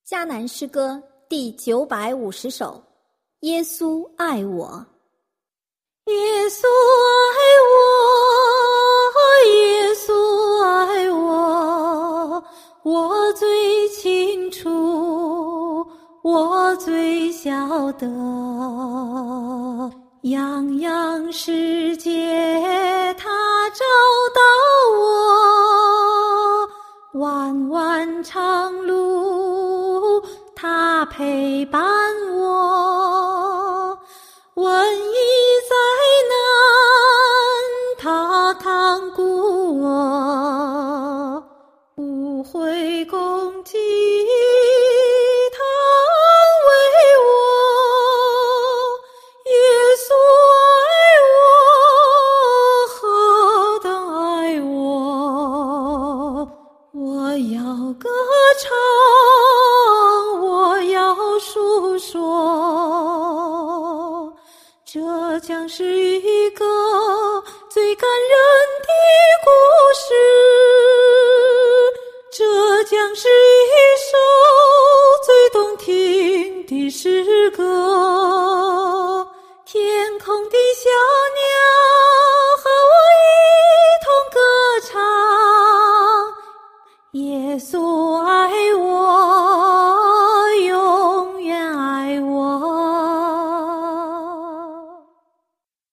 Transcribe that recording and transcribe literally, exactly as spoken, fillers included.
迦南诗歌第九百五十首，耶稣爱我。 耶稣爱我，耶稣爱我，我最清楚，我最晓得，样样世界他找到我，弯弯长路他陪伴我，问一灾难他看顾我，不会攻击他安慰我，耶稣爱我，何等爱我，我要歌唱，我要述说，这将是一个最感人的故事，这将是一首最动听的诗歌。天空的小鸟和我一同歌唱，耶稣爱